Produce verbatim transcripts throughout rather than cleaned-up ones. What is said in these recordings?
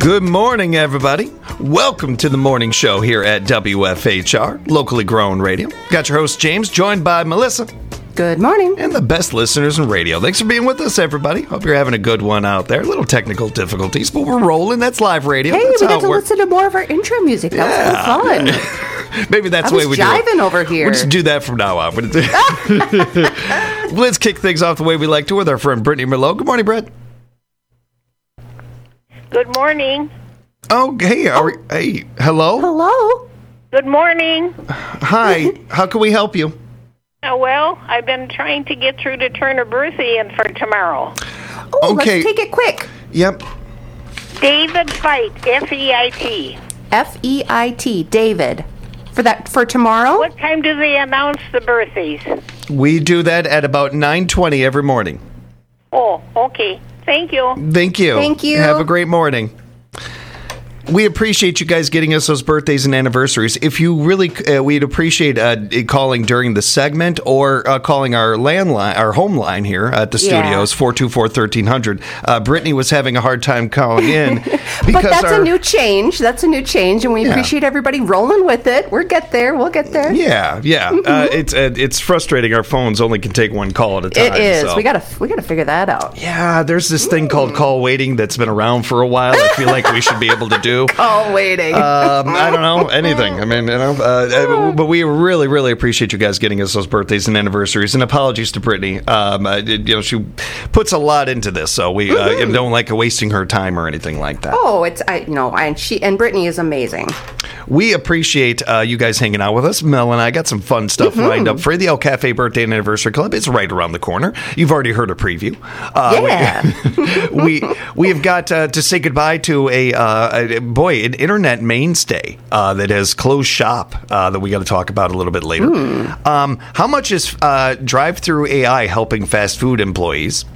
Good morning, everybody. Welcome to the morning show here at W F H R, locally grown radio. Got your host, James, joined by Melissa. Good morning. And the best listeners in radio. Thanks for being with us, everybody. Hope you're having a good one out there. Little technical difficulties, but we're rolling. That's live radio. Hey, that's we got to listen to more of our intro music. That yeah. was really fun. Maybe that's I the way we do it. I was jiving over here. We'll just do that from now on. Let's kick things off the way we like to with our friend Brittany Merlot. Good morning, Brett. Good morning. Oh, hey, are we, hey, hello? Hello. Good morning. Hi, how can we help you? Uh, well, I've been trying to get through to turn a birthday in for tomorrow. Oh, okay. Let's take it quick. Yep. David Feit, F E I T. F E I T, David. For that, for tomorrow? What time do they announce the birthdays? We do that at about nine twenty every morning. Oh, okay. Thank you. Thank you. Thank you. Have a great morning. We appreciate you guys getting us those birthdays and anniversaries. If you really, uh, we'd appreciate uh, calling during the segment or uh, calling our landline, our home line here at the Yeah. studios, four two four, one three zero zero. Uh, Brittany was having a hard time calling in. because but that's our, a new change. That's a new change, and we Yeah. appreciate everybody rolling with it. We'll get there. We'll get there. Yeah, yeah. Mm-hmm. Uh, it's uh, it's frustrating. Our phones only can take one call at a time. It is. So. We gotta we gotta figure that out. Yeah, there's this thing called call waiting that's been around for a while. I feel like we should be able to do. Call waiting. Um, I don't know, anything. I mean, you know, uh, but we really, really appreciate you guys getting us those birthdays and anniversaries. And apologies to Brittany. Um, uh, you know, she puts a lot into this, so we uh, mm-hmm. don't like wasting her time or anything like that. Oh, it's I you know, and she and Brittany is amazing. We appreciate uh, you guys hanging out with us. Mel and I got some fun stuff Mm-hmm. lined up for the El Cafe Birthday and Anniversary Club. It's right around the corner. You've already heard a preview. Uh, Yeah. we we have got uh, to say goodbye to a, uh, a boy, an internet mainstay uh, that has closed shop uh, that we got to talk about a little bit later. Mm. Um, how much is uh, drive-through A I helping fast food employees?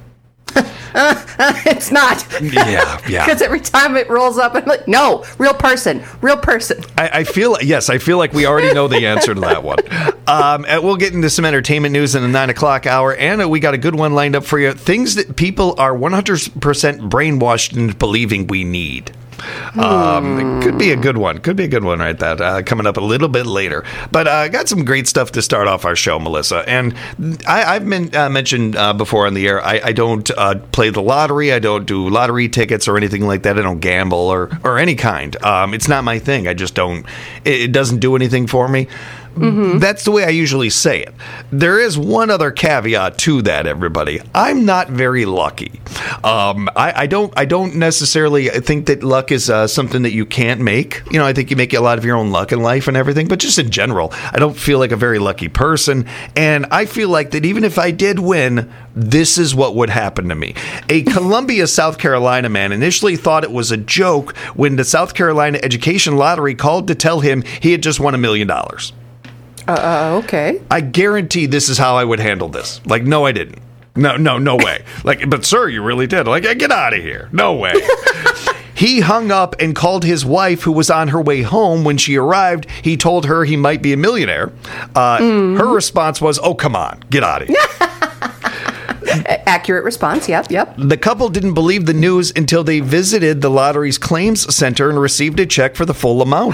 It's not. Yeah, yeah. Because every time it rolls up, I'm like, no, real person, real person. I, I feel, yes, I feel like we already know the answer to that one. Um, and we'll get into some entertainment news in the nine o'clock hour, and we got a good one lined up for you. Things that people are one hundred percent brainwashed into believing we need. Um, it could be a good one. Could be a good one right there. Uh, coming up a little bit later. But I uh, got some great stuff to start off our show, Melissa. And I, I've been uh, mentioned uh, before on the air, I, I don't uh, play the lottery. I don't do lottery tickets or anything like that. I don't gamble or, or any kind. Um, it's not my thing. I just don't. It, it doesn't do anything for me. Mm-hmm. That's the way I usually say it. There is one other caveat to that, everybody. I'm not very lucky. Um, I, I don't. I don't necessarily think that luck is uh, something that you can't make. You know, I think you make a lot of your own luck in life and everything. But just in general, I don't feel like a very lucky person. And I feel like that even if I did win, this is what would happen to me. A Columbia, South Carolina man initially thought it was a joke when the South Carolina Education Lottery called to tell him he had just won a million dollars. Uh, okay. I guarantee this is how I would handle this. Like, no, I didn't. No, no, no way. Like, but sir, you really did. Like, get out of here. No way. He hung up and called his wife, who was on her way home. When she arrived, he told her he might be a millionaire. Uh, mm. Her response was, oh, come on, get out of here. Accurate response. Yep, yep. The couple didn't believe the news until they visited the lottery's claims center and received a check for the full amount.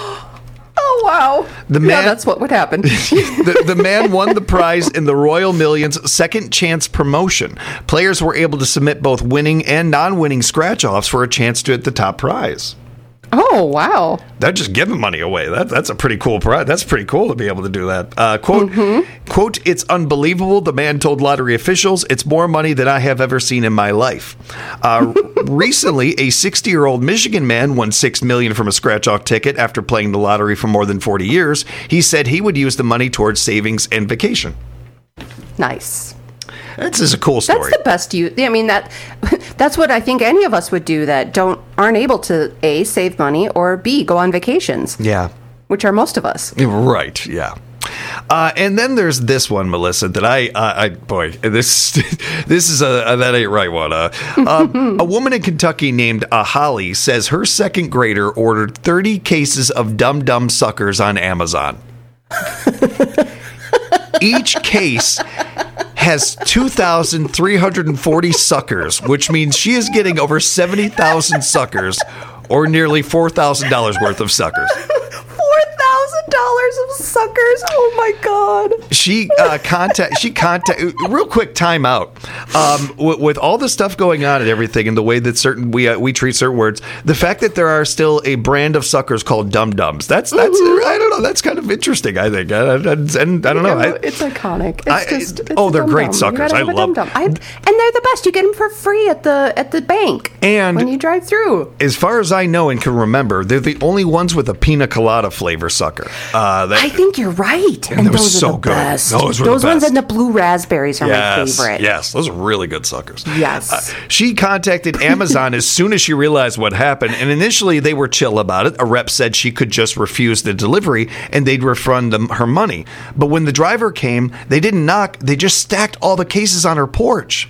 Wow. The man, yeah, that's what would happen. the, the man won the prize in the Royal Millions Second Chance promotion. Players were able to submit both winning and non-winning scratch-offs for a chance to hit the top prize. Oh, wow. They're just giving money away. That, that's a pretty cool prize. That's pretty cool to be able to do that. Uh, quote, mm-hmm. quote, it's unbelievable. The man told lottery officials, it's more money than I have ever seen in my life. Uh, recently, a sixty-year-old Michigan man won six million dollars from a scratch-off ticket after playing the lottery for more than forty years. He said he would use the money towards savings and vacation. Nice. That's just a cool story. That's the best you. I mean that. That's what I think any of us would do that don't aren't able to A, save money, or B, go on vacations. Yeah. Which are most of us. Right. Yeah. Uh, and then there's this one, Melissa, that I, uh, I boy, this this is a, a that ain't right one. Uh, um, a woman in Kentucky named uh, Holly says her second grader ordered thirty cases of Dum Dum suckers on Amazon. Each case has two thousand three hundred forty suckers, which means she is getting over seventy thousand suckers, or nearly four thousand dollars worth of suckers. Four thousand dollars of suckers. Oh my God. She uh, contact. She contact. Real quick time out. Um, with, with all the stuff going on and everything, and the way that certain we uh, we treat certain words, the fact that there are still a brand of suckers called Dum Dums. That's that's. Mm-hmm. I don't know. That's kind of interesting. I think. I, I, and I don't know. I, it's iconic. It's I, just. It's oh, they're great dum-dum. suckers. I love them. And they're the best. You get them for free at the at the bank. And when you drive through. As far as I know and can remember, they're the only ones with a pina colada flavor sucker. Uh, that, I think you're right. And, and those, those are so the good. best. Those were those the best. ones and the blue raspberries are yes, my favorite. Yes, those are really good suckers. Yes. Uh, she contacted Amazon as soon as she realized what happened, and initially they were chill about it. A rep said she could just refuse the delivery and they'd refund them her money. But when the driver came, they didn't knock. They just stacked all the cases on her porch.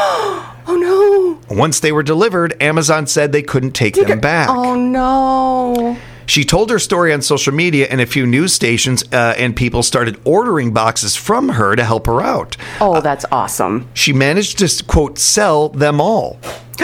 Oh, no. Once they were delivered, Amazon said they couldn't take Did them it, back. Oh, no. She told her story on social media, and a few news stations uh, and people started ordering boxes from her to help her out. Oh, that's uh, awesome. She managed to, quote, sell them all.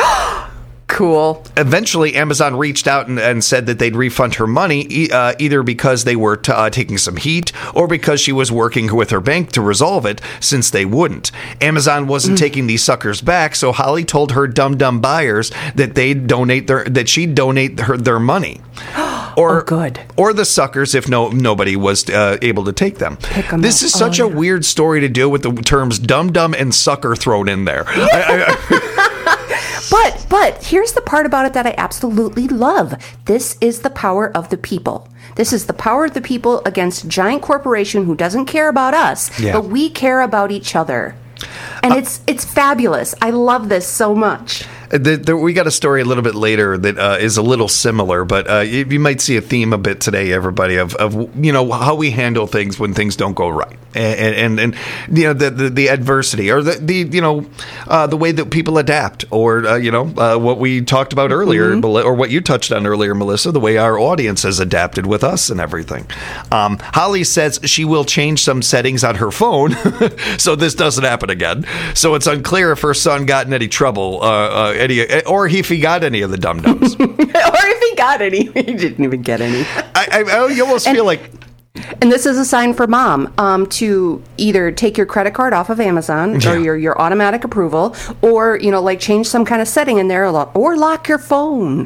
Cool. Eventually, Amazon reached out and, and said that they'd refund her money, e- uh, either because they were t- uh, taking some heat or because she was working with her bank to resolve it, since they wouldn't. Amazon wasn't mm. taking these suckers back, so Holly told her Dum Dum buyers that they'd donate their that she'd donate her their money. Or, oh, good. Or the suckers if no nobody was uh, able to take them. them this up. is such oh, a yeah. weird story to do with the terms Dum Dum and sucker thrown in there. I, I, But but here's the part about it that I absolutely love. This is the power of the people. This is the power of the people against a giant corporation who doesn't care about us, yeah. but we care about each other. And uh, it's it's fabulous. I love this so much. The, the, we got a story a little bit later that uh, is a little similar, but uh, you, you might see a theme a bit today, everybody, of, of you know how we handle things when things don't go right, and and, and you know the, the, the adversity, or the, the you know uh, the way that people adapt, or uh, you know uh, what we talked about earlier, mm-hmm. or what you touched on earlier, Melissa, the way our audience has adapted with us and everything. Um, Holly says she will change some settings on her phone so this doesn't happen again. So it's unclear if her son got in any trouble. Uh, uh, Any, or if he got any of the Dum Dums. Or if he got any. He didn't even get any. I, I, I almost and, feel like... And this is a sign for mom um, to either take your credit card off of Amazon yeah. or your, your automatic approval, or, you know, like change some kind of setting in there, or lock your phone.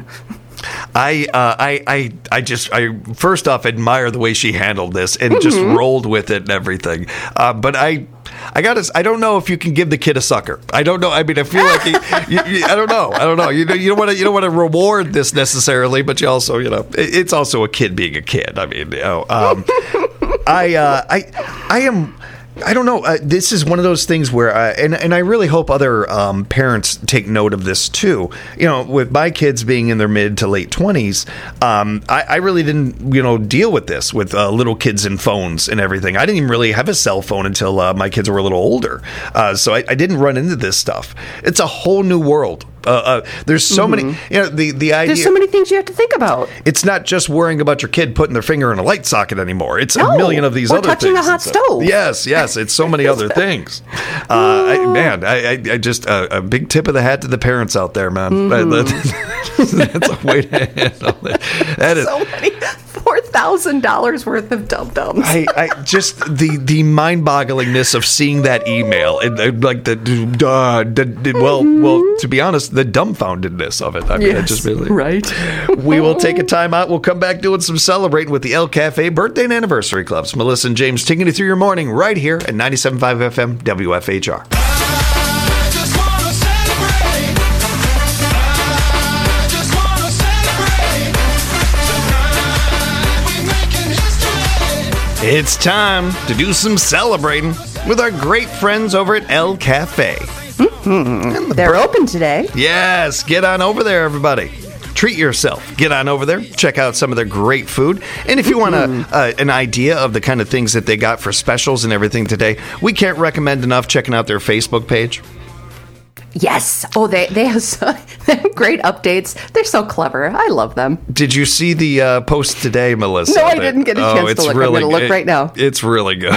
I, uh, I, I, I just, I first off admire the way she handled this and mm-hmm. just rolled with it and everything. Uh, but I, I gotta, I don't know if you can give the kid a sucker. I don't know. I mean, I feel like you, you, you, I don't know. I don't know. You you don't want to, you don't want to reward this necessarily, but you also, you know, it, it's also a kid being a kid. I mean, you know, um, I, uh, I, I am. I don't know. Uh, this is one of those things where, I, and and I really hope other um, parents take note of this too. You know, with my kids being in their mid to late twenties, um, I, I really didn't, you know, deal with this with uh, little kids and phones and everything. I didn't even really have a cell phone until uh, my kids were a little older, uh, so I, I didn't run into this stuff. It's a whole new world. Uh, uh, there's so mm-hmm. many, you know, the, the idea. There's so many things you have to think about. It's not just worrying about your kid putting their finger in a light socket anymore. It's no, a million of these or other touching things. touching a hot stove. Yes, yes. It's so many other things. Uh, I, man, I, I, I just, uh, a big tip of the hat to the parents out there, man. Mm-hmm. That's a way to handle it. That is, so many. four thousand dollars worth of Dum Dums. I, I just the the mind-bogglingness of seeing that email and, and like the uh, the, well well to be honest, the dumbfoundedness of it. I mean, yes, I just really, right. We will take a time out. We'll come back doing some celebrating with the El Cafe birthday and anniversary clubs. Melissa and James taking you through your morning right here at ninety-seven point five F M W F H R. It's time to do some celebrating with our great friends over at El Cafe. Mm-hmm. The They're bur- open today. Yes, get on over there, everybody. Treat yourself. Get on over there. Check out some of their great food. And if you want a, uh, an idea of the kind of things that they got for specials and everything today, we can't recommend enough checking out their Facebook page. Yes. Oh, they they have, so, they have great updates. They're so clever. I love them. Did you see the uh, post today, Melissa? No, I didn't get a chance oh, to look. Really, I'm going to look it, right now. It's really good.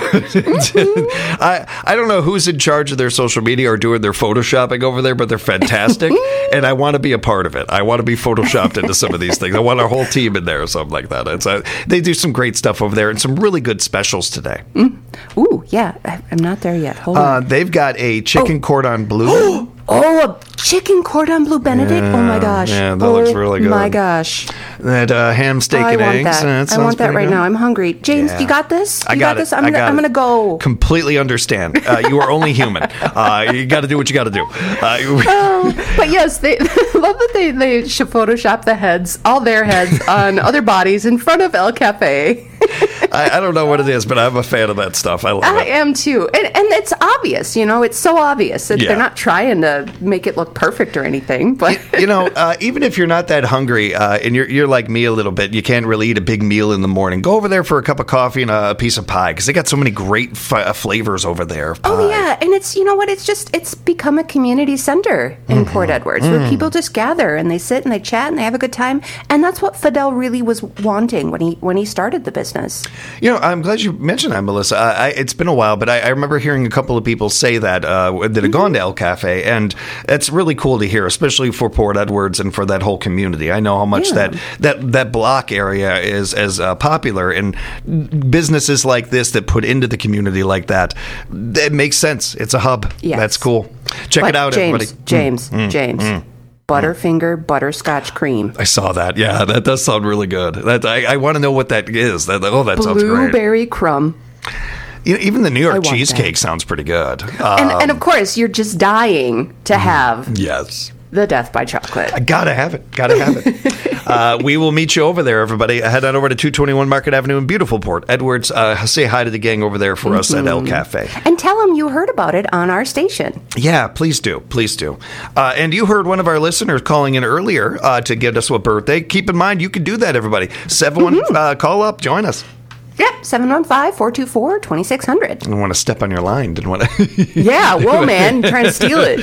I I don't know who's in charge of their social media or doing their photoshopping over there, but they're fantastic, and I want to be a part of it. I want to be photoshopped into some of these things. I want our whole team in there or something like that. It's uh, they do some great stuff over there and some really good specials today. Mm. Ooh, yeah. I, I'm not there yet. Hold uh, on. They've got a chicken oh. cordon bleu. Oh, a chicken cordon bleu Benedict? Yeah, oh my gosh. Yeah, that oh looks really good. my gosh. That uh, ham steak oh, I and want eggs. That. Uh, that I want that right good. now. I'm hungry. James, yeah. you got this? You I got, got this? it. I'm I gonna, got I'm it. gonna go. Completely understand. Uh, you are only human. Uh, you got to do what you got to do. Uh, um, but yes, they I love that they they should Photoshop the heads, all their heads, on other bodies in front of El Cafe. I, I don't know what it is, but I'm a fan of that stuff. I love I it. am too, and and it's obvious. You know, it's so obvious that Yeah. they're not trying to make it look perfect or anything. But you know, uh, even if you're not that hungry uh, and you're you're like me a little bit, you can't really eat a big meal in the morning. Go over there for a cup of coffee and a piece of pie because they got so many great fi- flavors over there. Of pie. oh yeah, and it's you know what? It's just it's become a community center in Mm-hmm. Port Edwards where Mm. people just gather and they sit and they chat and they have a good time, and that's what Fidel really was wanting when he when he started the business. You know, I'm glad you mentioned that, Melissa. I, I, it's been a while, but I, I remember hearing a couple of people say that uh, that have gone to El Cafe, and it's really cool to hear, especially for Port Edwards and for that whole community. I know how much Yeah. that, that that block area is as uh, popular, and businesses like this that put into the community like that, it makes sense. It's a hub. Yes. That's cool. Check But it out, James, everybody. James, Mm, James. mm. Butterfinger butterscotch cream. I saw that. Yeah, that does sound really good. That I, I want to know what that is. That, oh, that sounds great. Blueberry crumb. You know, even the New I York want cheesecake that. sounds pretty good. And, Um, and of course, you're just dying to have yes. the Death by Chocolate. I gotta have it. Gotta have it. uh, we will meet you over there, everybody. Head on over to two twenty-one Market Avenue in beautiful Port Edwards. Uh, say hi to the gang over there for us at El Cafe. And tell them you heard about it on our station. Yeah, please do. Please do. Uh, and you heard one of our listeners calling in earlier uh, to get us a birthday. Keep in mind, you can do that, everybody. seven one, Mm-hmm. uh, call up, join us. Yep, seven one five, four two four, two six zero zero. I didn't want to step on your line. Didn't want to. Yeah, whoa, man, trying to steal it.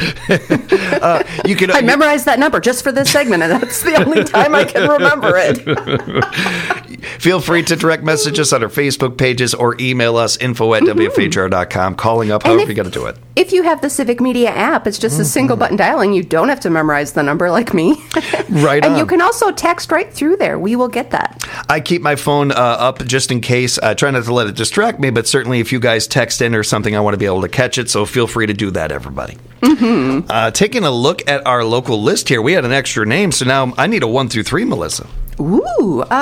uh, you can. I memorized that number just for this segment, and that's the only time I can remember it. Feel free to direct message us on our Facebook pages or email us info at w f h r dot com. Calling up, however if- you got to do it. If you have the Civic Media app, it's just a single button dialing. You don't have to memorize the number like me. Right And on. you can also text right through there. We will get that. I keep my phone uh, up just in case. I try not to let it distract me, but certainly if you guys text in or something, I want to be able to catch it. So feel free to do that, everybody. Mm-hmm. Uh, taking a look at our local list here, we had an extra name, so now I need a one through three, Melissa. Ooh, um,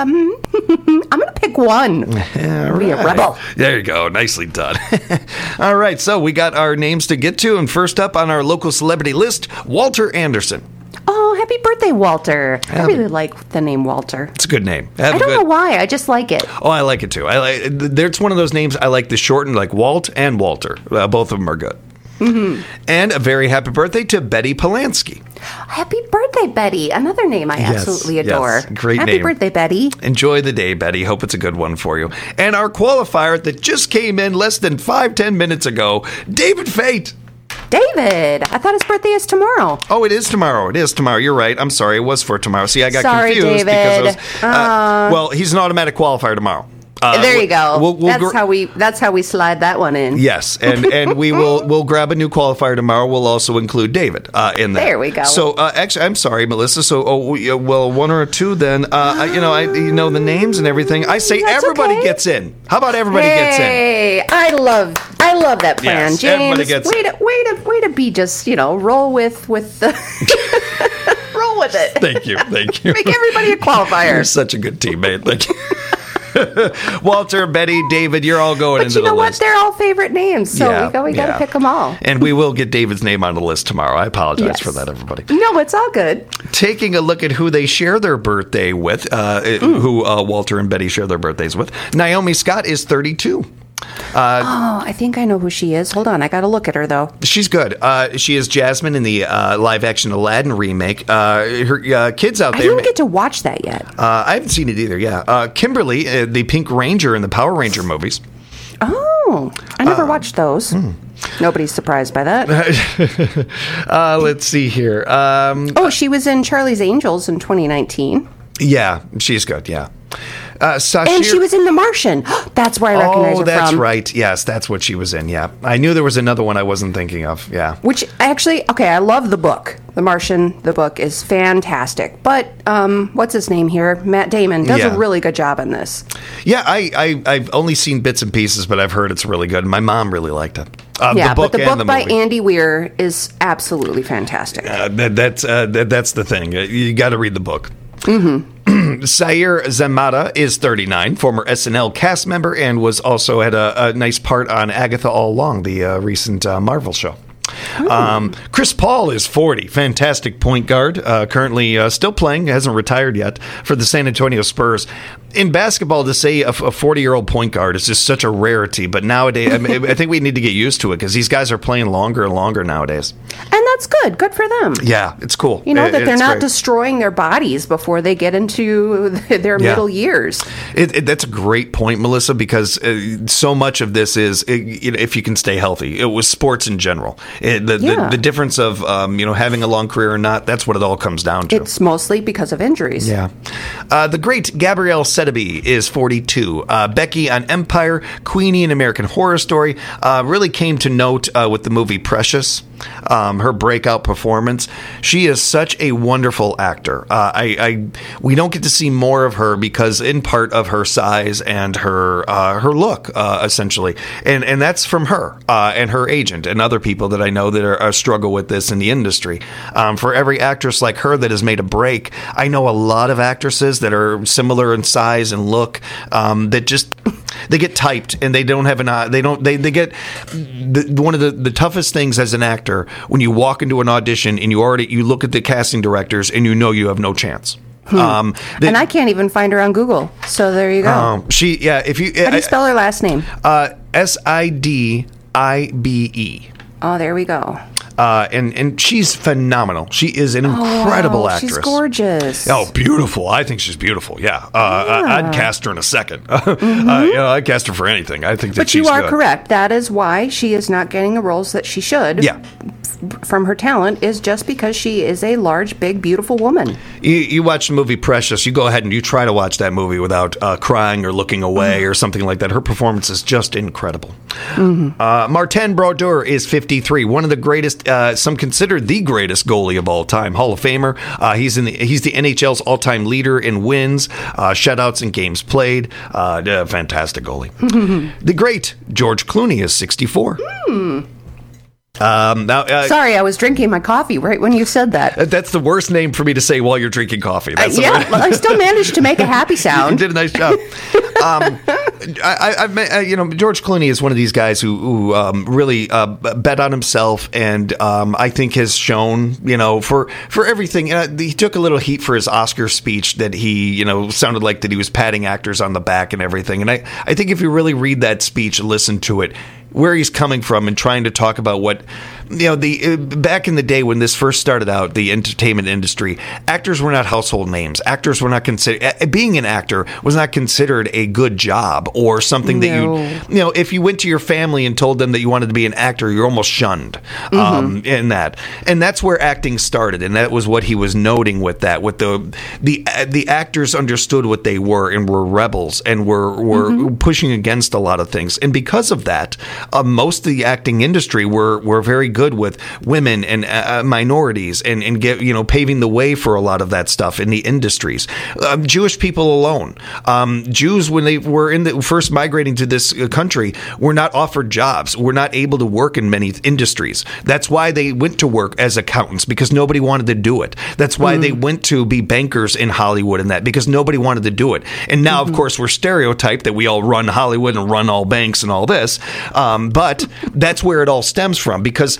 I'm going to pick one. All Be a right. rebel. There you go. Nicely done. All right, so we got our names to get to, and first up on our local celebrity list, Walter Anderson. Oh, happy birthday, Walter. I Happy- really like the name Walter. It's a good name. Have I a don't good- know why. I just like it. Oh, I like it too. I like. There's one of those names I like the shortened, like Walt and Walter. Uh, both of them are good. Mm-hmm. And a very happy birthday to Betty Polanski. Happy birthday, Betty. Another name I Yes, absolutely yes. adore. Great happy name. birthday, Betty. Enjoy the day, Betty. Hope it's a good one for you. And our qualifier that just came in less than five, ten minutes ago, David Fate. David. I thought his birthday is tomorrow. Oh, it is tomorrow. It is tomorrow. You're right. I'm sorry. It was for tomorrow. See, I got Sorry, confused David. because I was, uh, well, he's an automatic qualifier tomorrow. Uh, there you go. We'll, we'll that's gr- how we. That's how we slide that one in. Yes, and and we will we'll grab a new qualifier tomorrow. We'll also include David uh, in that. There we go. So uh, actually, I'm sorry, Melissa. So oh we- uh, well, one or two then. Uh, I- you know, I you know the names and everything. I say That's everybody okay. gets in. How about everybody gets in? Hey, I love. I love that plan, Yes, James. everybody gets- way to way to way to be just you know roll with with the roll with it. Thank you, thank you. Make everybody a You're qualifier. such a good teammate. Thank you. Walter, Betty, David, you're all going But into you know the what? list. They're all favorite names, so Yeah, we got we got to yeah. pick them all. And we will get David's name on the list tomorrow. I apologize Yes. for that, everybody. No, it's all good. Taking a look at who they share their birthday with, uh, who uh, Walter and Betty share their birthdays with. Naomi Scott is thirty-two. Oh, I think I know who she is. Hold on, I got to look at her though. She's good. Uh, she is Jasmine in the uh, live-action Aladdin remake. Uh, her uh, kids out I there. didn't get to watch that yet. uh, I haven't seen it either. Yeah, uh, Kimberly, uh, the Pink Ranger in the Power Ranger movies. Oh, I never watched those. Hmm. Nobody's surprised by that. uh, let's see here. Um, oh, she was in Charlie's Angels in twenty nineteen. Yeah, she's good, yeah. Uh, Sashir- and she was in The Martian. That's where I recognize oh, her that's from. right. Yes, that's what she was in, yeah. I knew there was another one I wasn't thinking of, yeah. Which, actually, okay, I love the book. The Martian, the book is fantastic. But, um, what's his name here? Matt Damon does Yeah. a really good job in this. Yeah, I, I, I've only seen bits and pieces, but I've heard it's really good. My mom really liked it. Uh, yeah, the book but the and book the by movie. Andy Weir is absolutely fantastic. Uh, that, that's, uh, that, that's the thing. Uh, You got to read the book. Mm-hmm. Sayer Zamata is thirty-nine, former S N L cast member, and was also had a, a nice part on Agatha All Along, the uh, recent uh, Marvel show. Um, Chris Paul is forty, fantastic point guard, uh, currently uh, still playing, hasn't retired yet, for the San Antonio Spurs. In basketball, to say a forty-year-old point guard is just such a rarity, but nowadays, I, mean, I think we need to get used to it, because these guys are playing longer and longer nowadays. And that's good. Good for them. Yeah, it's cool. You know, It- that they're it's not great. destroying their bodies before they get into their Yeah. middle years. It, it, that's a great point, Melissa, because uh, so much of this is, uh, you know, if you can stay healthy. It was sports in general. It, the, Yeah. the, the difference of, um, you know, having a long career or not, that's what it all comes down to. It's mostly because of injuries. Yeah. Uh, the great Gabrielle Sedeby is forty-two. Uh, Becky on Empire, Queenie in American Horror Story, uh, really came to note uh, with the movie Precious. Um, her breakout performance. She is such a wonderful actor. Uh, I, I we don't get to see more of her because, in part, of her size and her uh, her look, uh, essentially, and and that's from her uh, and her agent and other people that I know that are, are struggle with this in the industry. Um, for every actress like her that has made a break, I know a lot of actresses that are similar in size and look um, that just they get typed and they don't have an eye. They don't. They they get the, one of the, the toughest things as an actor when you walk into an audition and you already you look at the casting directors and you know you have no chance. Hmm. Um, that- And I can't even find her on Google. So there you go. um, she yeah. If you How do you spell her last name? uh, S I D I B E. Oh, there we go. Uh, and and she's phenomenal. She is an incredible Oh, wow, actress. She's gorgeous. Oh, beautiful! I think she's beautiful. Yeah, uh, Yeah. I'd cast her in a second. Mm-hmm. uh, you know, I'd cast her for anything. I think that But she's you are good. correct. That is why she is not getting the roles that she should. Yeah. From her talent is just because she is a large, big, beautiful woman. You, you watch the movie Precious. You go ahead and you try to watch that movie without uh, crying or looking away Mm-hmm. or something like that. Her performance is just incredible. Mm-hmm. Uh, Martin Brodeur is fifty-three, one of the greatest, uh, some consider the greatest goalie of all time, Hall of Famer. Uh, he's in the he's the N H L's all-time leader in wins, uh, shutouts, and games played. Uh, yeah, fantastic goalie. The great George Clooney is sixty-four. Mm. Um, now, uh, Sorry, I was drinking my coffee right when you said that. that's the worst name for me to say while you're drinking coffee. That's Uh, the yeah, worst- well, I still managed to make a happy You sound. did a nice job. um, I, I, I've met, uh, you know, George Clooney is one of these guys who, who um, really uh, bet on himself, and um, I think has shown, you know, for for everything. Uh, he took a little heat for his Oscar speech that he, you know, sounded like that he was patting actors on the back and everything. And I, I think if you really read that speech and listen to it, where he's coming from and trying to talk about what, you know, the uh, back in the day when this first started out, the entertainment industry, actors were not household names. Actors were not considered, uh, being an actor was not considered a good job or something that No. you, you know, if you went to your family and told them that you wanted to be an actor, you're almost shunned um, in that. And that's where acting started. And that was what he was noting with that, with the, the, uh, the actors understood what they were and were rebels and were, were pushing against a lot of things. And because of that, Uh, most of the acting industry were, were very good with women and uh, minorities and, and get, you know, paving the way for a lot of that stuff in the industries. Um, Jewish people alone. Um, Jews, when they were in the first migrating to this country, were not offered jobs, were not able to work in many industries. That's why they went to work as accountants, because nobody wanted to do it. That's why mm. they went to be bankers in Hollywood and that, because nobody wanted to do it. And now, mm-hmm. of course, we're stereotyped that we all run Hollywood and run all banks and all this. Um, Um, but that's where it all stems from, because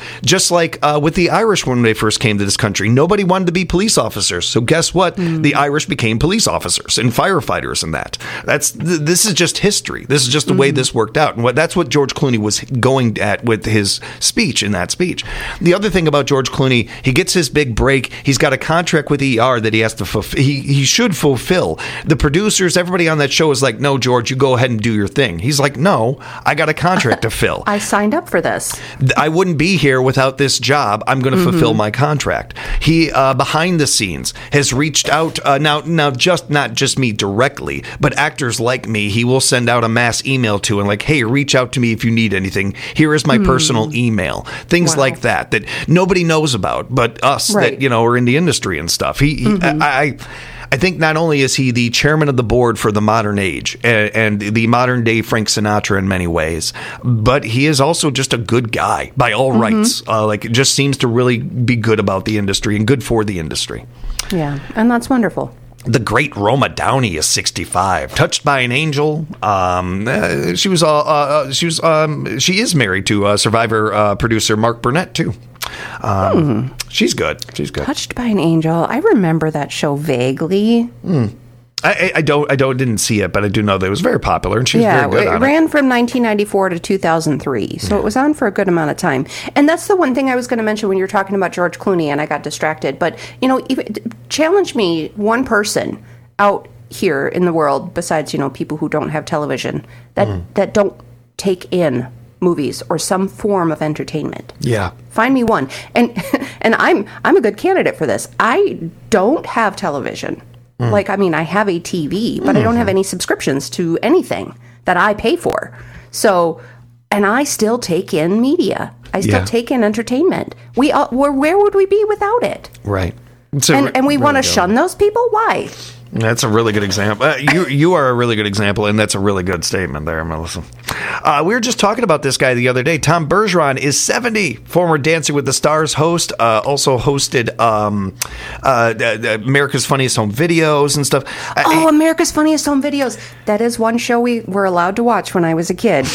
Just like uh, with the Irish when they first came to this country, nobody wanted to be police officers. So guess what? Mm. The Irish became police officers and firefighters and that. That's th- this is just history. This is just the mm. way this worked out. And what that's what George Clooney was going at with his speech in that speech. The other thing about George Clooney, he gets his big break. He's got a contract with E R that he has to fulfill. He, he should fulfill. The producers, everybody on that show is like, no, George, you go ahead and do your thing. He's like, no, I got a contract to fill. I signed up for this. I wouldn't be here without this job. I'm going to mm-hmm. fulfill my contract. He, uh, behind the scenes, has reached out. Uh, now, now, just not just me directly, but actors like me, he will send out a mass email to and like, hey, reach out to me if you need anything. Here is my mm. personal email. Things wow. like that, that nobody knows about, but us right. that, you know, are in the industry and stuff. He, he mm-hmm. I, I I think not only is he the chairman of the board for the modern age and, and the modern day Frank Sinatra in many ways, but he is also just a good guy by all mm-hmm. rights. Uh, like, it just seems to really be good about the industry and good for the industry. Yeah, and that's wonderful. The great Roma Downey is sixty-five. Touched by an Angel. Um, uh, she was. Uh, uh, she was. Um, she is married to uh, Survivor uh, producer Mark Burnett too. Um, hmm. She's good. She's good. Touched by an Angel. I remember that show vaguely. Hmm. I, I don't. I don't. Didn't see it, but I do know that it was very popular, and she was yeah, very good. It on ran it. from nineteen ninety-four to two thousand three, so yeah. it was on for a good amount of time. And that's the one thing I was going to mention when you were talking about George Clooney, and I got distracted. But you know, even, challenge me one person out here in the world besides, you know, people who don't have television that mm. that don't take in movies or some form of entertainment. Yeah. Find me one. And and I'm I'm a good candidate for this. I don't have television. Mm. Like, I mean, I have a T V, but mm-hmm. I don't have any subscriptions to anything that I pay for. So, and I still take in media. I still yeah. take in entertainment. We all, where, where would we be without it? Right. And, re- and we really want to shun those people? Why? That's a really good example. Uh, you you are a really good example, and that's a really good statement there, Melissa. Uh, we were just talking about this guy the other day. Tom Bergeron is seventy, former Dancing with the Stars host, uh, also hosted um, uh, America's Funniest Home Videos and stuff. Oh, uh, America's Funniest Home Videos. That is one show we were allowed to watch when I was a kid.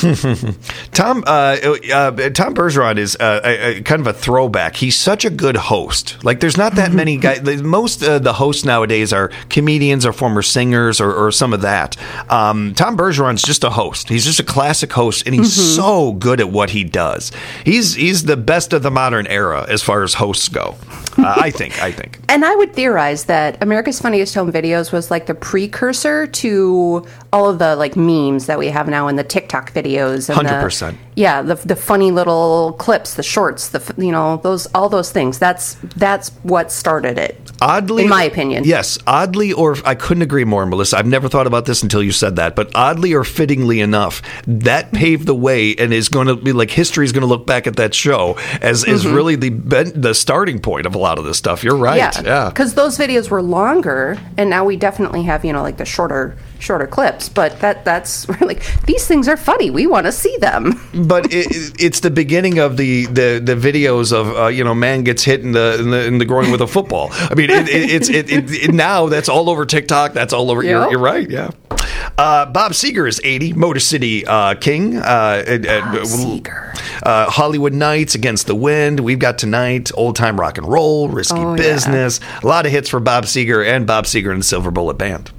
Tom uh, uh, Tom Bergeron is uh, a, a, kind of a throwback. He's such a good host. Like, there's not that many guys. Most of the hosts nowadays are comedians or former singers or, or some of that. Um, Tom Bergeron's just a host. He's just a classic host, and he's mm-hmm. so good at what he does. He's he's the best of the modern era as far as hosts go. Uh, I think. I think. And I would theorize that America's Funniest Home Videos was like the precursor to all of the like memes that we have now in the TikTok videos. And one hundred percent. The, yeah, the the funny little clips, the shorts, the you know those all those things. That's that's what started it. Oddly, in my opinion. Yes, oddly, or I couldn't agree more, Melissa. I've never thought about this until you said that, but oddly or fittingly enough, that paved the way and is going to be like history is going to look back at that show as mm-hmm. is really the the starting point of a lot of this stuff. You're right. Yeah, because yeah. those videos were longer, and now we definitely have you know like the shorter. shorter clips, but that that's like these things are funny. We want to see them. But it, it's the beginning of the the, the videos of uh, you know man gets hit in the, in the in the groin with a football. I mean, it, it, it's it, it, it now that's all over TikTok. That's all over. Yep. You're, you're right. Yeah. Uh, Bob Seger is eighty. Motor City uh, King. Uh, Bob uh, Seger. Uh, Hollywood Nights, Against the Wind. We've got Tonight. Old Time Rock and Roll. Risky oh, Business. Yeah. A lot of hits for Bob Seger and Bob Seger and the Silver Bullet Band.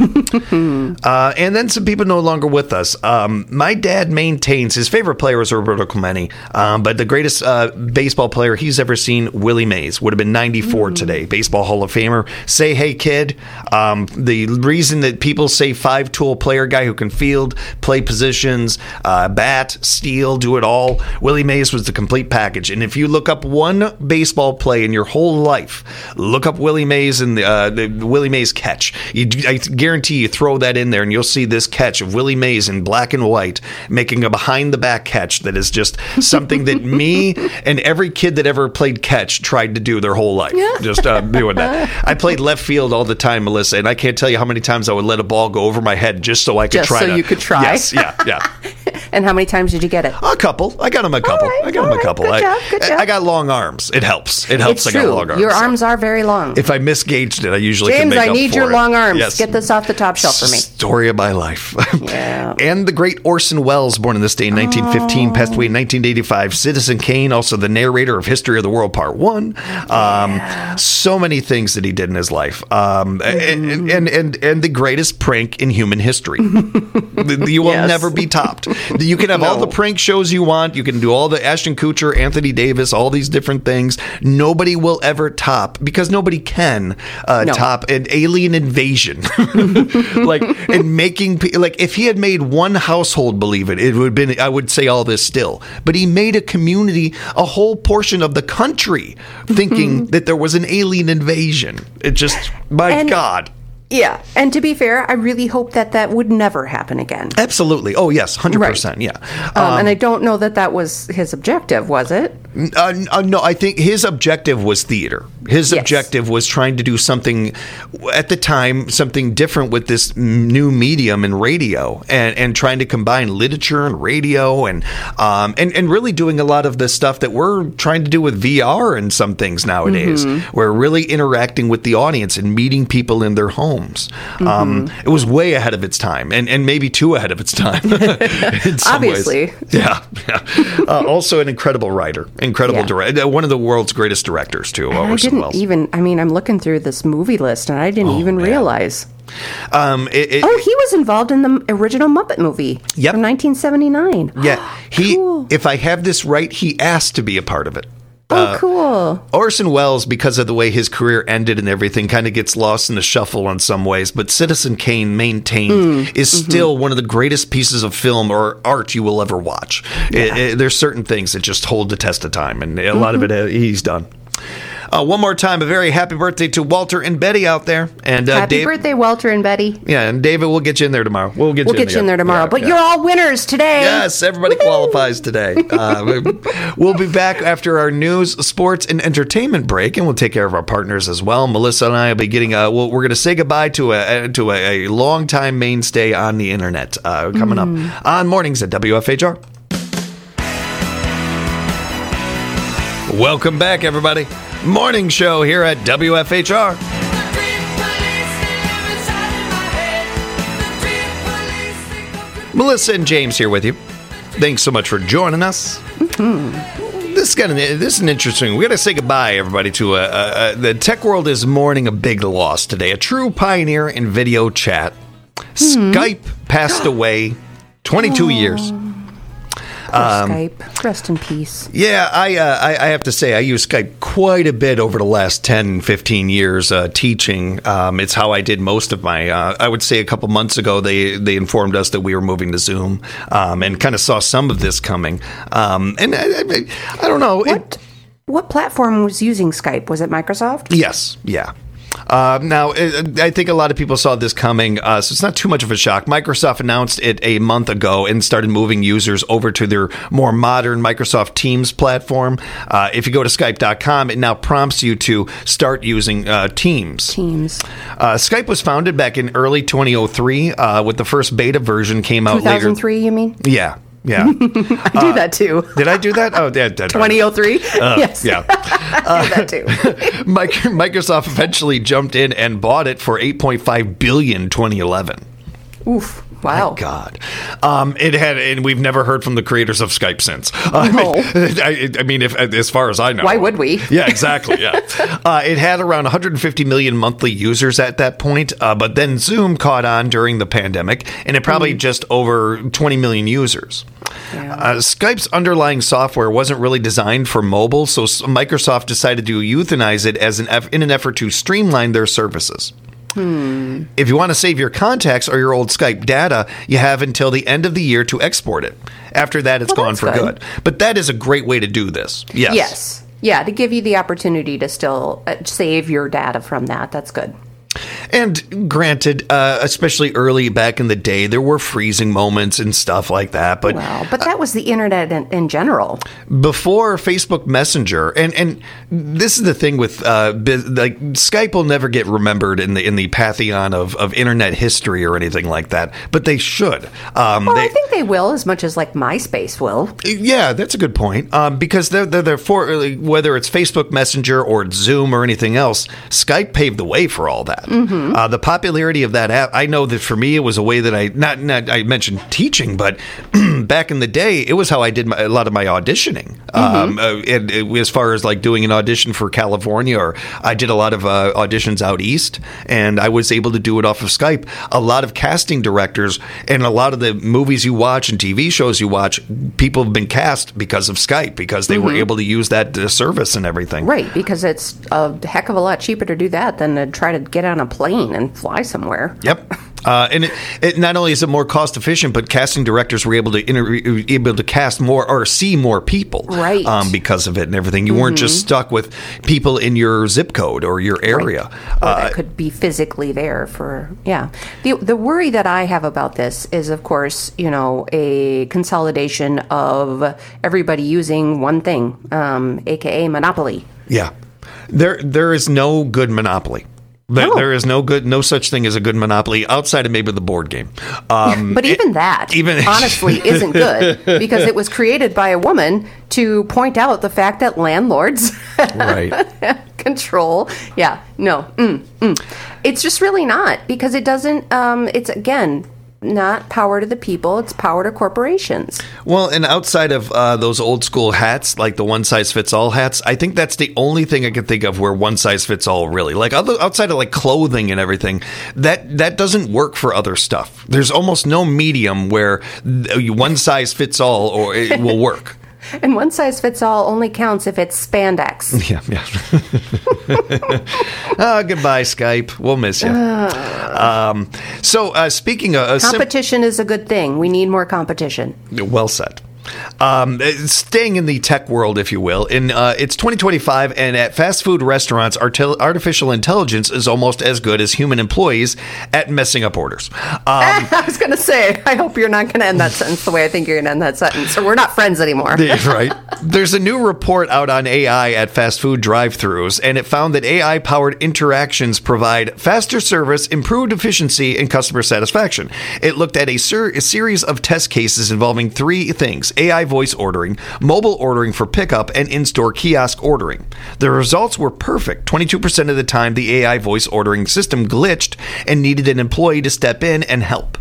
uh, and then some people no longer with us. Um, my dad maintains his favorite player was Roberto Clemente, um, but the greatest uh, baseball player he's ever seen, Willie Mays, would have been ninety-four mm. today. Baseball Hall of Famer. Say hey kid. Um, the reason that people say five-tool player, guy who can field, play positions, uh, bat, steal, do it all. Willie Mays was the complete package. And if you look up one baseball play in your whole life, look up Willie Mays and the, uh, the Willie Mays catch. You, I guarantee you throw that in there and you'll see this catch of Willie Mays in black and white making a behind the back catch that is just something that me and every kid that ever played catch tried to do their whole life. Just uh, doing that. I played left field all the time, Melissa, and I can't tell you how many times I would let a ball go over my head just so I could just try so to. you could try. Yes, yeah, yeah. And how many times did you get it? A couple. I got him a couple. right, I got him all a right. couple. Good I, job, good job. I got long arms. It helps. It helps. It's I got true. long arms. Your so. arms are very long. If I misgauged it, I usually James, can make I up need for your it. long arms. Yes. Get this off the top shelf for me. Story of my life. Yeah. And the great Orson Welles, born on this day in nineteen fifteen, Oh. passed away in nineteen eighty-five. Citizen Kane, also the narrator of History of the World Part One. Um, Yeah. So many things that he did in his life. Um, Mm-hmm. and, and, and, and the greatest prank in human history. You will Yes. never be topped. You can have all No. the prank shows you want. You can do all the Ashton Kutcher, Anthony Davis, all these different things. Nobody will ever top, because nobody can uh, No. top an alien invasion. Like, and making, pe- like, if he had made one household believe it, it would have been, I would say all this still. But he made a community, a whole portion of the country, thinking that there was an alien invasion. It just, my And- God. Yeah. And to be fair, I really hope that that would never happen again. Absolutely. Oh, yes, one hundred percent. Yeah. Um, and I don't know that that was his objective, was it? Uh, uh, no, I think his objective was theater. His Yes. objective was trying to do something, at the time, something different with this new medium in radio, and, and trying to combine literature and radio, and, um, and and really doing a lot of the stuff that we're trying to do with V R and some things nowadays. Mm-hmm. We're really interacting with the audience and meeting people in their homes. Um, Mm-hmm. it was way ahead of its time, and, and maybe too ahead of its time. in some Obviously. ways. Yeah. yeah. Uh, also, an incredible writer, incredible Yeah. director, one of the world's greatest directors too. I Orson didn't Welles. even, I mean, I'm looking through this movie list and I didn't even man. realize. Um, it, it, Oh, he was involved in the original Muppet movie Yep. from nineteen seventy-nine. yeah, he. Cool. If I have this right, he asked to be a part of it. Oh, cool. Orson Welles, because of the way his career ended and everything, kind of gets lost in the shuffle in some ways. But Citizen Kane, maintained, Mm, is mm-hmm. still one of the greatest pieces of film or art you will ever watch. It- it- there's certain things that just hold the test of time, and a lot of it uh, he's done. Uh, one more time, a very happy birthday to Walter and Betty out there. And uh, Happy Dave, birthday, Walter and Betty. yeah, and David, we'll get you in there tomorrow. We'll get We'll you get you in there tomorrow. Yeah, but yeah. you're all winners today. Yes, everybody qualifies today. Uh, we'll be back after our news, sports, and entertainment break, and we'll take care of our partners as well. Melissa and I will be getting. Uh, we'll, we're going to say goodbye to a to a, a longtime mainstay on the internet uh, coming Mm. up on mornings at W F H R. Welcome back, everybody. Morning show here at W F H R. Melissa and James here with you. Thanks so much for joining us. Mm-hmm. This is kind of this is an interesting. We got to say goodbye, everybody. To uh, uh, the tech world is mourning a big loss today. A true pioneer in video chat. Hmm. Skype passed away. Twenty-two years. Poor Skype. Rest in peace. Yeah, I, uh, I I have to say I use Skype quite a bit over the last ten, fifteen years uh, teaching. Um, it's how I did most of my, uh, I would say a couple months ago, they, they informed us that we were moving to Zoom um, and kind of saw some of this coming. Um, and I, I, I don't know. What what platform was using Skype? Was it Microsoft? Yes, yeah. Uh, now, I think a lot of people saw this coming, uh, so it's not too much of a shock. Microsoft announced it a month ago and started moving users over to their more modern Microsoft Teams platform. Uh, if you go to Skype dot com, it now prompts you to start using uh, Teams. Teams. Uh, Skype was founded back in early twenty oh three, uh, with the first beta version came out two thousand three, later. you mean? Yeah. Yeah. I do that too. Did I do that? Oh, yeah. twenty oh three? Uh, Yes. Yeah. I did that too. Microsoft eventually jumped in and bought it for eight point five billion dollars in twenty eleven. Oof. Wow. My God. Um, it had, and we've never heard from the creators of Skype since. Uh, No. I, I mean, if as far as I know. Why would we? Yeah, exactly. Yeah. uh, it had around one hundred fifty million monthly users at that point, uh, but then Zoom caught on during the pandemic, and it probably mm. just over twenty million users. Yeah. Uh, Skype's underlying software wasn't really designed for mobile, so Microsoft decided to euthanize it as an eff- in an effort to streamline their services. Hmm. If you want to save your contacts or your old Skype data, you have until the end of the year to export it. After that, it's well, gone for good. good. But that is a great way to do this. Yes. Yes. Yeah, to give you the opportunity to still uh, save your data from that. That's good. And granted, uh, especially early back in the day, there were freezing moments and stuff like that. But well, but that was the internet in, in general. Before Facebook Messenger, and and this is the thing with uh, like Skype will never get remembered in the in the pantheon of, of internet history or anything like that. But they should. Um, well, they, I think they will, as much as like MySpace will. Yeah, that's a good point. Um, because they're, they're, they're for, whether it's Facebook Messenger or it's Zoom or anything else, Skype paved the way for all that. Mm-hmm. Uh, the popularity of that app, I know that for me, it was a way that I, not, not I mentioned teaching, but back in the day, it was how I did my, a lot of my auditioning. Mm-hmm. Um, uh, and, uh, as far as like doing an audition for California, or I did a lot of uh, auditions out east, and I was able to do it off of Skype. A lot of casting directors and a lot of the movies you watch and T V shows you watch, people have been cast because of Skype, because they mm-hmm. were able to use that uh, service and everything. Right, because it's a heck of a lot cheaper to do that than to try to get on a plane and fly somewhere. Yep. Uh, and it, it not only is it more cost efficient, but casting directors were able to interview, able to cast more or see more people, right? Um, because of it and everything. You mm-hmm. weren't just stuck with people in your zip code or your area. Right. Or uh, that could be physically there for yeah. The the worry that I have about this is, of course, you know, a consolidation of everybody using one thing, um, aka monopoly. Yeah, there there is no good monopoly. There, no. there is no good, no such thing as a good monopoly outside of maybe the board game. Um, but even that, even honestly, isn't good, because it was created by a woman to point out the fact that landlords right. control. Yeah, no, mm, mm. It's just really not, because it doesn't. Um, it's again. Not power to the people, it's power to corporations. Well, and outside of uh, those old school hats, like the one-size-fits-all hats, I think that's the only thing I can think of where one-size-fits-all really, like other, outside of like clothing and everything, that that doesn't work for other stuff. There's almost no medium where one-size-fits-all or it will work. And one size fits all only counts if it's spandex. Yeah, yeah. Oh, goodbye, Skype. We'll miss you. Uh, um, so, uh, speaking of... Uh, competition sim- is a good thing. We need more competition. Well said. Um, staying in the tech world, if you will, in uh, it's twenty twenty-five, and at fast food restaurants, artil- artificial intelligence is almost as good as human employees at messing up orders. Um, I was going to say, I hope you're not going to end that sentence the way I think you're going to end that sentence, or we're not friends anymore. Right. There's a new report out on A I at fast food drive-thrus, and it found that A I-powered interactions provide faster service, improved efficiency, and customer satisfaction. It looked at a, ser- a series of test cases involving three things: A I voice ordering, mobile ordering for pickup, and in-store kiosk ordering. The results were perfect. twenty-two percent of the time, the A I voice ordering system glitched and needed an employee to step in and help.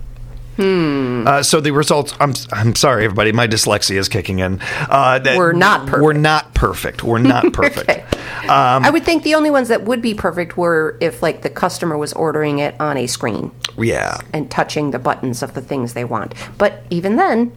Hmm. Uh, so the results, I'm I'm sorry, everybody, my dyslexia is kicking in. Uh, that we're not perfect. We're not perfect. We're not perfect. Okay. um, I would think the only ones that would be perfect were if, like, the customer was ordering it on a screen. Yeah. And touching the buttons of the things they want. But even then...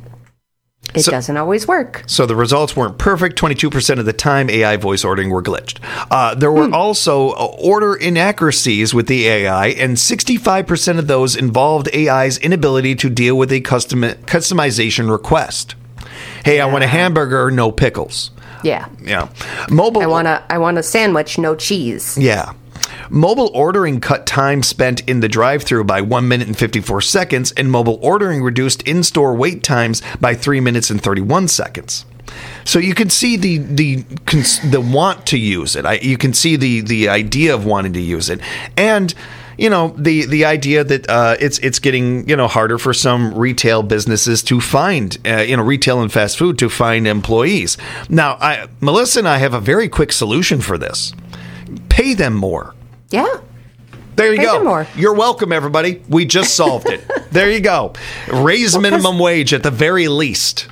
It so, doesn't always work. So the results weren't perfect. twenty-two percent of the time, A I voice ordering were glitched. Uh, there were hmm. also order inaccuracies with the A I, and sixty-five percent of those involved A I's inability to deal with a custom customization request. Hey, yeah. I want a hamburger, no pickles. Yeah. Yeah. Mobile. I want a I want a sandwich, no cheese. Yeah. Mobile ordering cut time spent in the drive-thru by one minute and fifty-four seconds, and mobile ordering reduced in-store wait times by three minutes and thirty-one seconds. So you can see the the the want to use it. I, you can see the the idea of wanting to use it, and you know the the idea that uh, it's it's getting you know harder for some retail businesses to find uh, you know retail and fast food to find employees. Now, I, Melissa and I have a very quick solution for this. Pay them more. Yeah. There you Pay go. them more. You're welcome, everybody. We just solved it. There you go. Raise well, minimum wage at the very least.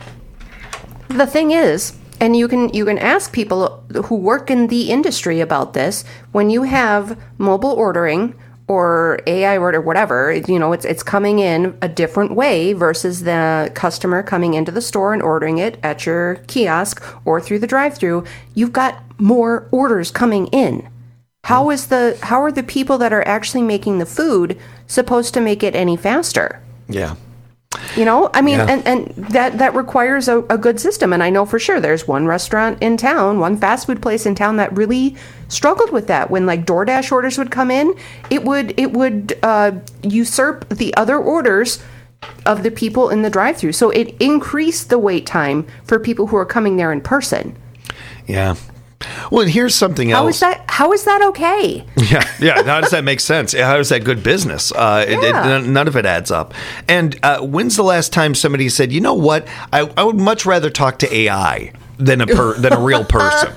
The thing is, and you can you can ask people who work in the industry about this, when you have mobile ordering or A I order, whatever, you know, it's it's coming in a different way versus the customer coming into the store and ordering it at your kiosk or through the drive-thru. You've got more orders coming in. How is the how are the people that are actually making the food supposed to make it any faster? Yeah. You know, I mean, Yeah. and, and that, that requires a, a good system. And I know for sure there's one restaurant in town, one fast food place in town that really struggled with that. When like DoorDash orders would come in, it would it would uh, usurp the other orders of the people in the drive-thru. So it increased the wait time for people who are coming there in person. Yeah. Well, and here's something else. How is that? How is that okay? Yeah, yeah. How does that make sense? How is that good business? Uh, it, Yeah. it, none of it adds up. And uh, when's the last time somebody said, you know what? I, I would much rather talk to A I than a per, than a real person.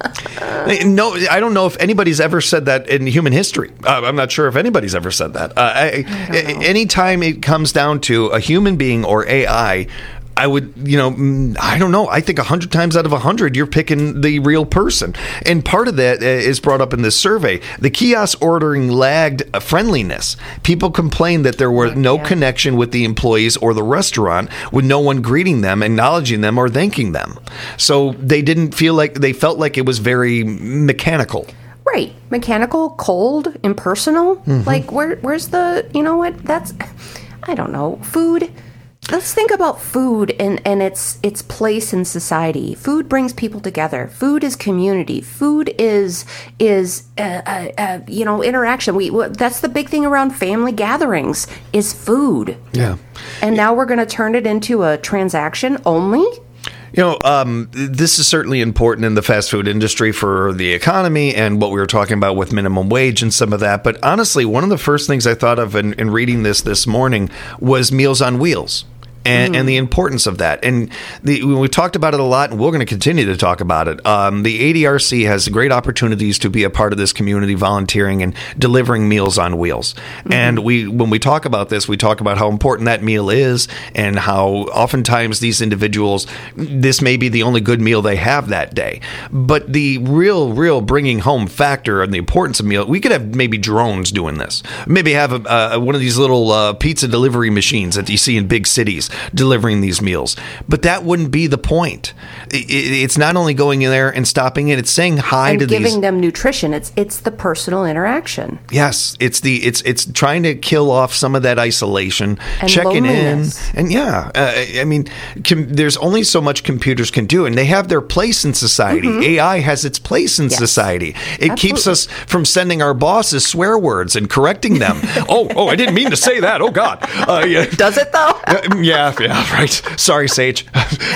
No, I don't know if anybody's ever said that in human history. Uh, I'm not sure if anybody's ever said that. Uh, I, I anytime it comes down to a human being or A I, I would, you know, I don't know. I think a hundred times out of a hundred, you're picking the real person. And part of that is brought up in this survey. The kiosk ordering lagged friendliness. People complained that there was no Yeah. connection with the employees or the restaurant, with no one greeting them, acknowledging them, or thanking them. So they didn't feel like, they felt like it was very mechanical. Right. Mechanical, cold, impersonal. Mm-hmm. Like, where? where's the, you know what? That's, I don't know. Food. Let's think about food and, and its its place in society. Food brings people together. Food is community. Food is is uh, uh, uh, you know interaction. We that's the big thing around family gatherings is food. Yeah. And now we're going to turn it into a transaction only. You know, um, this is certainly important in the fast food industry for the economy and what we were talking about with minimum wage and some of that. But honestly, one of the first things I thought of in, in reading this this morning was Meals on Wheels. And, and the importance of that. And the, we talked about it a lot, and we're going to continue to talk about it. Um, the A D R C has great opportunities to be a part of this community, volunteering and delivering Meals on Wheels. Mm-hmm. And we, when we talk about this, we talk about how important that meal is and how oftentimes these individuals, this may be the only good meal they have that day. But the real, real bringing home factor and the importance of meal, we could have maybe drones doing this. Maybe have a, a, one of these little uh, pizza delivery machines that you see in big cities delivering these meals. But that wouldn't be the point. It, it, it's not only going in there and stopping it, it's saying hi and to giving these. them nutrition. It's it's the personal interaction. Yes, it's the it's it's trying to kill off some of that isolation, And checking loneliness. in, and yeah, uh, I mean, com- there's only so much computers can do, and they have their place in society. Mm-hmm. A I has its place in Yes. society. It Absolutely. keeps us from sending our bosses swear words and correcting them. oh, oh, I didn't mean to say that. Oh God. Uh, yeah. Does it though? Uh, yeah, yeah, right. Sorry, Sage.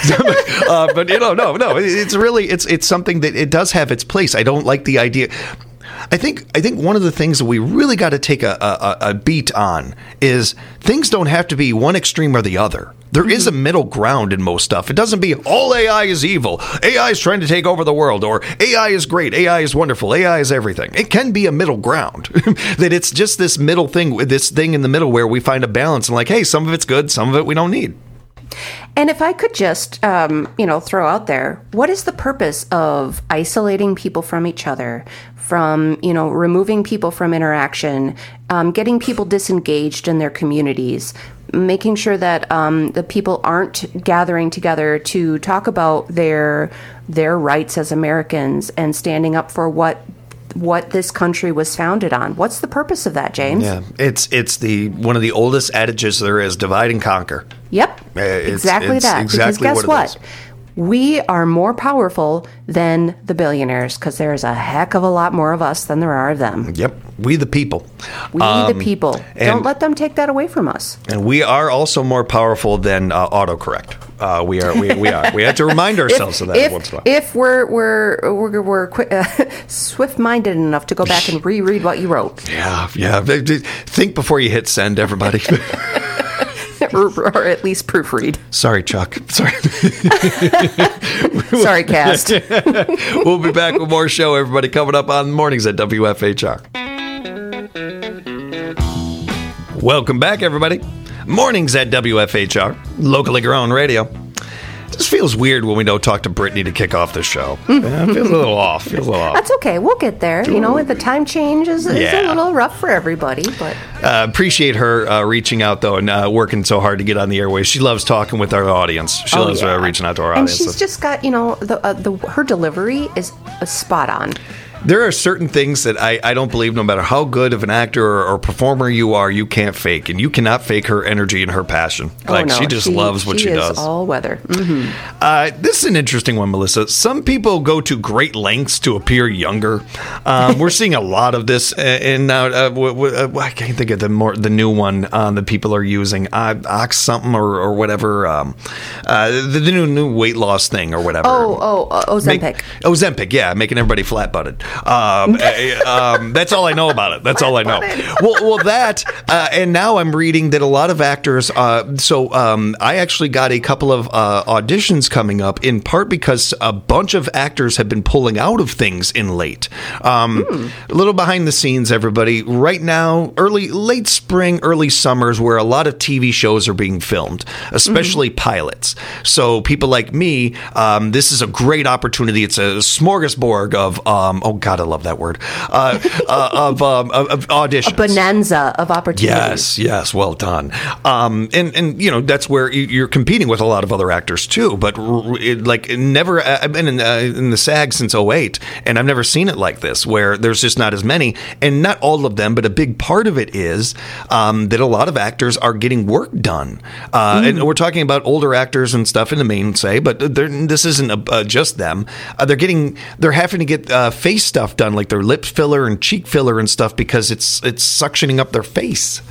uh, but you know, no, no. It's really, it's it's something that it does have its place. I don't like the idea. I think I think one of the things that we really got to take a, a, a beat on is things don't have to be one extreme or the other. There is a middle ground in most stuff. It doesn't be all A I is evil. A I is trying to take over the world, or A I is great. A I is wonderful. A I is everything. It can be a middle ground. That it's just this middle thing, this thing in the middle where we find a balance and like, hey, some of it's good, some of it we don't need. And if I could just, um, you know, throw out there, what is the purpose of isolating people from each other, from, you know, removing people from interaction, um, getting people disengaged in their communities, making sure that um, the people aren't gathering together to talk about their their rights as Americans and standing up for what what this country was founded on? What's the purpose of that, James? Yeah, it's it's the one of the oldest adages there is: divide and conquer. Yep, Uh, it's- exactly it's that. exactly because guess what what? it is. We are more powerful than the billionaires because there's a heck of a lot more of us than there are of them. Yep, we the people. We Um, the people. and- Don't let them take that away from us. And we are also more powerful than uh, autocorrect. Uh, we are. We, we are. We have to remind ourselves of that if, once in a while. if we're we're we're, we're quick, uh, swift-minded enough to go back and reread what you wrote, Yeah, yeah. Think before you hit send, everybody. or, or at least proofread. Sorry, Chuck. Sorry. Sorry, cast. We'll be back with more show, everybody, coming up on Mornings at W F H R. Welcome back, everybody. Mornings at W F H R, locally grown radio. This feels weird when we don't talk to Brittany to kick off the show. Yeah, it feels a little off. Feels a little off. That's okay. We'll get there. You know, the time change is, is Yeah. a little rough for everybody, but Uh, appreciate her uh, reaching out, though, and uh, working so hard to get on the airways. She loves talking with our audience. She oh, loves yeah. uh, reaching out to our and audience. And she's just got, you know, the, uh, the her delivery is uh, spot on. There are certain things that I, I don't believe, no matter how good of an actor or, or performer you are, you can't fake. And you cannot fake her energy and her passion. Oh, like, no. she just she, loves what she, she is does. all weather. Mm-hmm. Uh, this is an interesting one, Melissa. Some people go to great lengths to appear younger. Um, we're seeing a lot of this. And now, uh, w- w- uh, I can't think of the more the new one uh, that people are using. Uh, Ox something or, or whatever. Um, uh, the, the new, new weight loss thing or whatever. Oh, oh, uh, Ozempic. Make, Ozempic, yeah, making everybody flat-butted. Um, um, that's all I know about it. That's all I know. Well, well, that, uh, and now I'm reading that a lot of actors. Uh, so um, I actually got a couple of uh, auditions coming up, in part because a bunch of actors have been pulling out of things in late. Um, hmm. A little behind the scenes, everybody. Right now, early, late spring, early summers, where a lot of T V shows are being filmed, especially mm-hmm. pilots. So people like me, um, this is a great opportunity. It's a smorgasbord of, um, oh God, I love that word. Uh, uh, of, um, of, of auditions. A bonanza of opportunities. Yes, yes, well done. Um, and, and, you know, that's where you're competing with a lot of other actors, too. But, it, like, never, I've been in, uh, in the SAG since oh eight, and I've never seen it like this, where there's just not as many. And not all of them, but a big part of it is um, that a lot of actors are getting work done. Uh, mm. And we're talking about older actors and stuff in the main, say, but this isn't uh, just them. Uh, they're getting, they're having to get uh, face stuff done, like their lip filler and cheek filler and stuff, because it's it's suctioning up their face.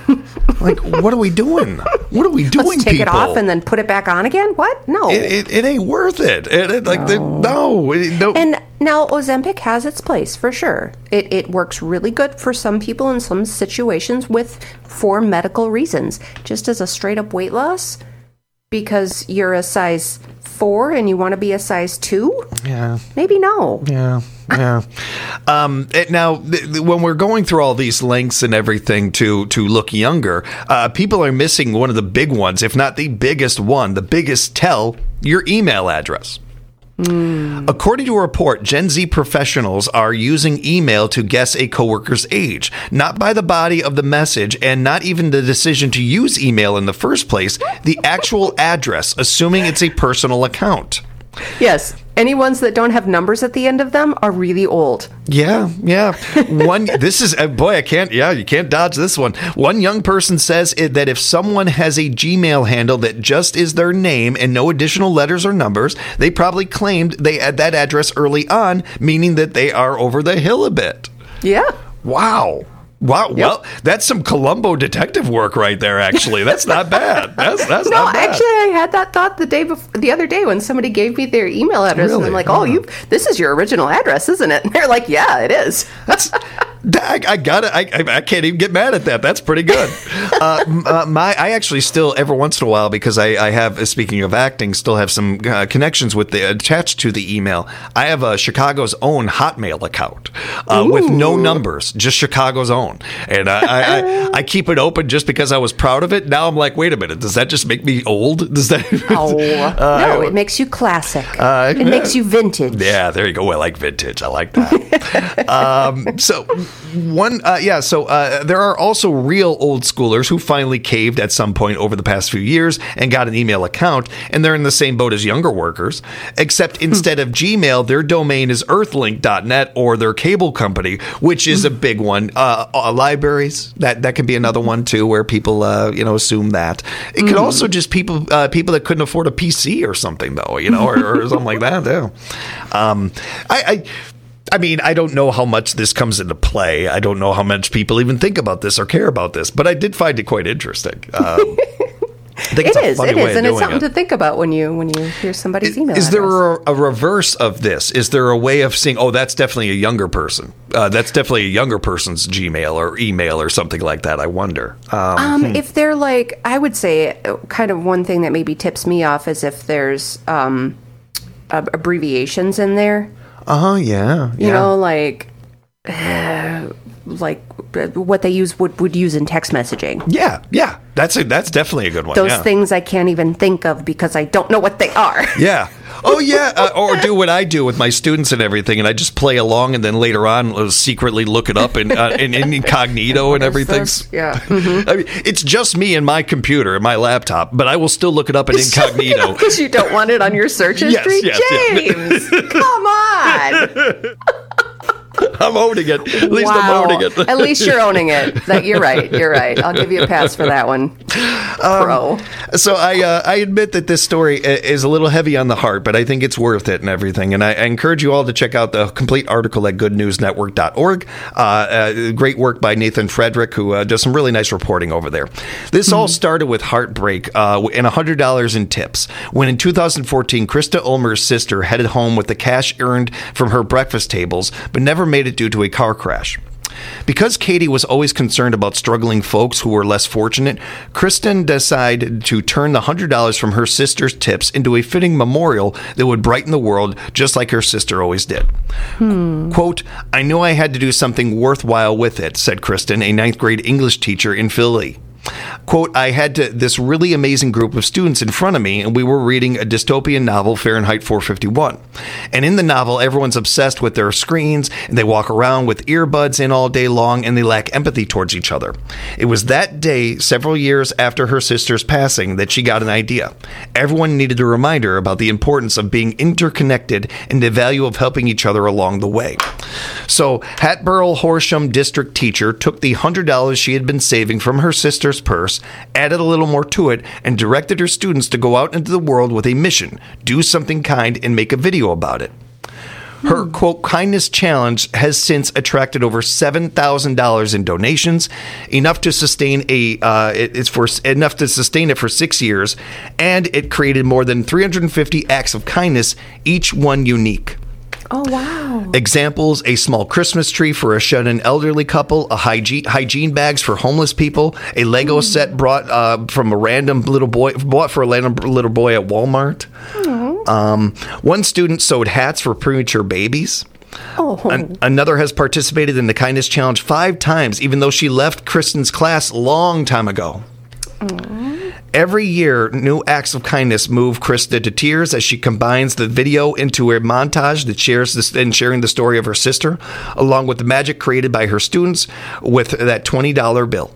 Like, what are we doing? What are we doing, Let's take people? it off and then put it back on again? What? No. It, it, it ain't worth it. It, it like, no. The, no, it, no. And now Ozempic has its place, for sure. It, it works really good for some people in some situations with for medical reasons. Just as a straight-up weight loss, because you're a size four and you want to be a size two? Yeah. Maybe no. Yeah. Yeah. Um, it, now, th- th- when we're going through all these lengths and everything to to look younger, uh, people are missing one of the big ones, if not the biggest one, the biggest tell, your email address. Mm. According to a report, Gen Z professionals are using email to guess a coworker's age, not by the body of the message and not even the decision to use email in the first place, the actual address, assuming it's a personal account. Yes. Any ones that don't have numbers at the end of them are really old. Yeah, yeah. One, this is, uh, boy, I can't, yeah, you can't dodge this one. One young person says it, that if someone has a Gmail handle that just is their name and no additional letters or numbers, they probably claimed they had that address early on, meaning that they are over the hill a bit. Yeah. Wow. Wow, yep. Well, that's some Columbo detective work right there, actually. That's not bad. That's that's no, not bad. Actually, I had that thought the day before, the other day when somebody gave me their email address. Really? And I'm like, oh, you, this is your original address, isn't it? And they're like, yeah, it is. That's... I, I got it. I, I can't even get mad at that. That's pretty good. uh, uh, my, I actually still, every once in a while, because I, I have, speaking of acting, still have some uh, connections with the attached to the email. I have a Chicago's own Hotmail account uh, with no numbers, just Chicago's own, and I, I, I, I keep it open just because I was proud of it. Now I'm like, wait a minute, does that just make me old? Does that? Oh uh, no, it makes you classic. Uh, it makes you vintage. Yeah, there you go. I like vintage. I like that. um, so. One, uh, yeah, so uh, there are also real old schoolers who finally caved at some point over the past few years and got an email account, and they're in the same boat as younger workers, except instead of Gmail, their domain is earthlink dot net or their cable company, which is a big one. Uh, uh, libraries, that, that can be another one, too, where people, uh, you know, assume that. It could mm. also just people uh, people that couldn't afford a P C or something, though, you know, or, or something like that, too. Um, I... I I mean, I don't know how much this comes into play. I don't know how much people even think about this or care about this, but I did find it quite interesting. Um, I think it it's a is, funny it way is, of and it's doing something it. to think about when you when you hear somebody's Is, email is address. there a, a reverse of this? Is there a way of saying, oh, that's definitely a younger person? Uh, that's definitely a younger person's Gmail or email or something like that, I wonder. Um, um, hmm. If they're like, I would say kind of one thing that maybe tips me off is if there's um, uh, abbreviations in there. Uh-huh, yeah, yeah. You know, like, uh, like what they use would, would use in text messaging. Yeah, yeah. That's a, that's definitely a good one. Those yeah. things I can't even think of because I don't know what they are. Yeah. Oh, yeah. Uh, or do what I do with my students and everything, and I just play along, and then later on uh, secretly look it up in, uh, in, in incognito and everything. Yeah. Mm-hmm. I mean, it's just me and my computer and my laptop, but I will still look it up in incognito. Because you don't want it on your search history? Yes, yes, James, yes. Come on. I'm owning it. At least wow. I'm owning it. At least you're owning it. That you're right. You're right. I'll give you a pass for that one. Pro. Um, so I uh, I admit that this story is a little heavy on the heart, but I think it's worth it and everything. And I, I encourage you all to check out the complete article at good news network dot org. Uh, uh, great work by Nathan Frederick, who uh, does some really nice reporting over there. This mm-hmm. all started with heartbreak uh, and one hundred dollars in tips when in two thousand fourteen, Krista Ulmer's sister headed home with the cash earned from her breakfast tables, but never made it due to a car crash. Because Katie was always concerned about struggling folks who were less fortunate, Kristen decided to turn the one hundred dollars from her sister's tips into a fitting memorial that would brighten the world, just like her sister always did. Hmm. Quote, I knew I had to do something worthwhile with it, said Kristen, a ninth grade English teacher in Philly. Quote, I had to, this really amazing group of students in front of me, and we were reading a dystopian novel, Fahrenheit four fifty-one. And in the novel, everyone's obsessed with their screens, and they walk around with earbuds in all day long, and they lack empathy towards each other. It was that day, several years after her sister's passing, that she got an idea. Everyone needed a reminder about the importance of being interconnected and the value of helping each other along the way. So, Hatboro Horsham district teacher took the one hundred dollars she had been saving from her sister's purse, added a little more to it, and directed her students to go out into the world with a mission, do something kind, and make a video about it. Her, hmm. quote, kindness challenge has since attracted over seven thousand dollars in donations, enough to sustain a uh, it, it's for enough to sustain it for six years, and it created more than three hundred fifty acts of kindness, each one unique. Oh, wow. Examples, a small Christmas tree for a shut-in elderly couple, a hygiene, hygiene bags for homeless people, a Lego mm. set brought uh, from a random little boy, bought for a random little boy at Walmart. Mm. Um, one student sewed hats for premature babies. Oh. An- another has participated in the Kindness Challenge five times, even though she left Kristen's class a long time ago. Mm. Every year, new acts of kindness move Krista to tears as she combines the video into a montage that shares this and sharing the story of her sister, along with the magic created by her students with that twenty dollar bill.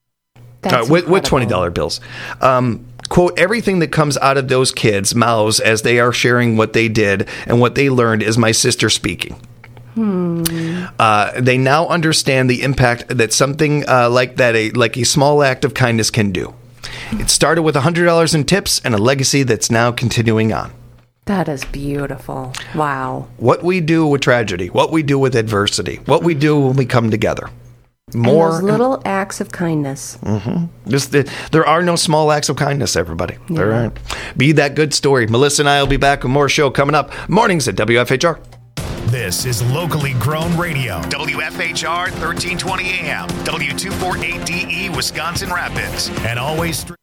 That's uh, with, with twenty dollar bills. Um, quote, everything that comes out of those kids' mouths as they are sharing what they did and what they learned is my sister speaking. Hmm. Uh, they now understand the impact that something uh, like that, a like a small act of kindness can do. It started with one hundred dollars in tips and a legacy that's now continuing on. That is beautiful. Wow. What we do with tragedy, what we do with adversity, what we do when we come together. More and those little and, acts of kindness. Mm-hmm. Just the, there are no small acts of kindness, everybody. Yeah. There aren't. Be that good story. Melissa and I will be back with more show coming up. Mornings at W F H R. This is locally grown radio. W F H R thirteen twenty A M, W two forty-eight D E, Wisconsin Rapids. And always